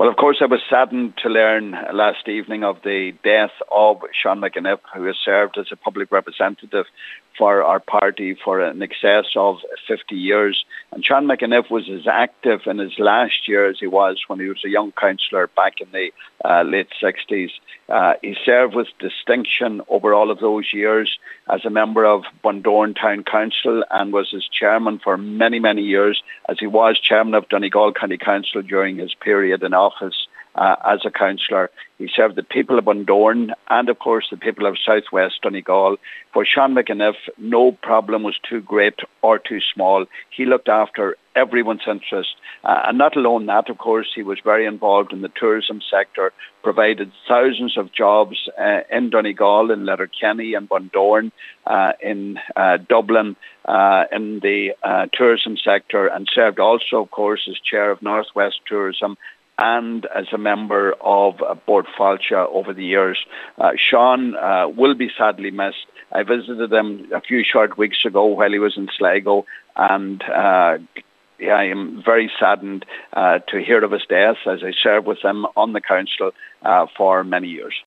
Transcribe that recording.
Well, of course, I was saddened to learn last evening of the death of Sean McAniff, who has served as a public representative for our party for an excess of 50 years. And Sean McAniff was as active in his last year as he was when he was a young councillor back in the late 60s. He served with distinction over all of those years as a member of Bundoran Town Council and was his chairman for many, many years, as he was chairman of Donegal County Council during his period in office as a councillor. He served the people of Bundoran and, of course, the people of southwest Donegal. For Sean McAniff, no problem was too great or too small. He looked after everyone's interest. And not alone that, of course, he was very involved in the tourism sector, provided thousands of jobs in Donegal, in Letterkenny and Bundoran, in Dublin, in the tourism sector, and served also, of course, as chair of Northwest Tourism and as a member of Bord Fáilte over the years. Sean will be sadly missed. I visited him a few short weeks ago while he was in Sligo, and I am very saddened to hear of his death, as I served with him on the council for many years.